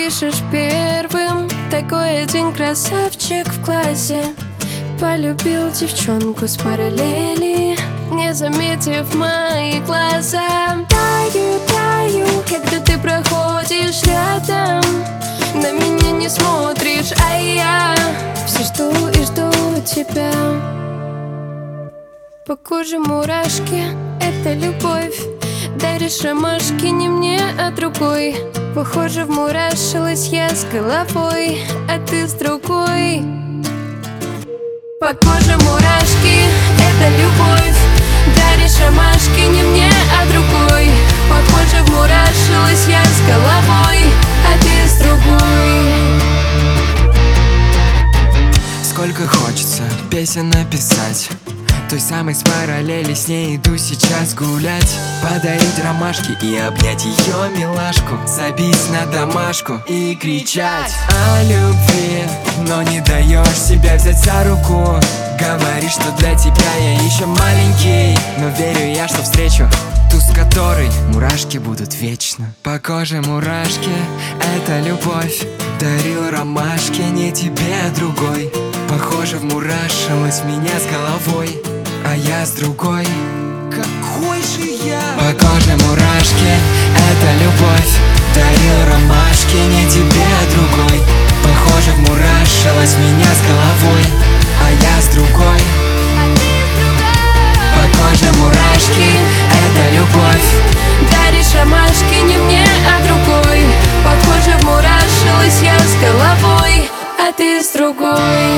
пишешь первым. Такой один красавчик в классе. Полюбил девчонку с параллели, не заметив мои глаза. Таю, таю, когда ты проходишь рядом. На меня не смотришь, а я все жду и жду тебя. По коже мурашки, это любовь. Даришь ромашки не мне, а другой. Похоже, вмурашилась я с головой, а ты с другой. По коже мурашки, это любовь. Даришь ромашки не мне, а другой. Похоже, вмурашилась я с головой, а ты с другой. Сколько хочется песен написать, той самой с параллели, с ней иду сейчас гулять. Подарить ромашки и обнять ее милашку, забить на домашку и кричать о любви, но не даешь себя взять за руку. Говоришь, что для тебя я еще маленький, но верю я, что встречу ту, с которой мурашки будут вечно. По коже мурашки, это любовь. Дарил ромашки не тебе, а другой. Похоже, вмурашилась меня с головой, а я с другой. Какой же я? По коже мурашки, это любовь. Дарил ромашки не тебе, а другой. Похоже, вмурашилась меня с головой, а я с другой. По коже мурашки, это любовь. Даришь ромашки не мне, а другой. Похоже, вмурашилась я с головой, а ты с другой.